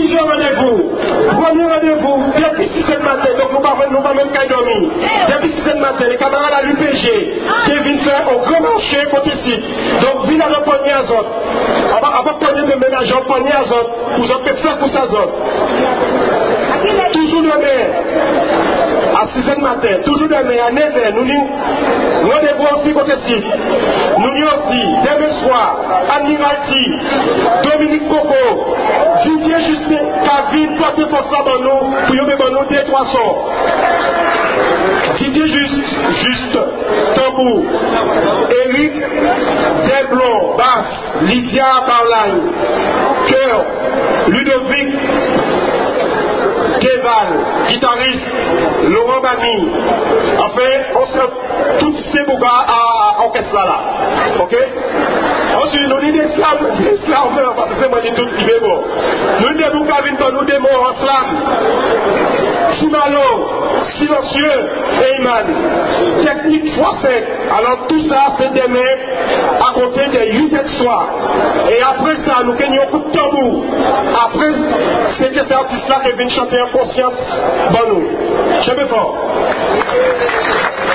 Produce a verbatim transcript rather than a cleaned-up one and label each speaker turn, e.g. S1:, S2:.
S1: Plusieurs rendez-vous. Premier rendez-vous, depuis six heures du matin, donc nous ne pouvons nous pas même qu'à dormir. Depuis six heures du matin, les camarades à l'U P G qui viennent faire un grand marché côté ici. Donc, viens à la poignée à zone. Avant de poignée de ménage, on poignée à zone. Vous avez fait pour sa zone. Toujours demain, à six heures du matin, toujours demain, à neuf heures, nous nous rendez-vous aussi côté ici. Nous nous aussi, demain soir, Admiralty, Dominique Coco, Didier Justin, Kavin, portez pour ça dans nous, pour y avoir nous deux, trois sons. Didier Juste, Juste, Tambour, Eric, Delblon, Basse, Lydia Barlagne, Cœur, Ludovic, Keval, guitariste, Laurent Bami. Enfin, on se tous ces beaux gars à orchestre là. Ok? Ensuite, nous disons des slams, des slams, parce que c'est moi qui tout qui est bon. Nous disons nous avons nous des mots en slam. Simalo, silencieux, Eyman. Technique fois cinq. Alors tout ça, c'est demain à côté des huit heures soir. Et après ça, nous gagnons un coup de tambour. Après, c'est que ces artistes-là qui viennent chanter en conscience, bon nous. Je me fort.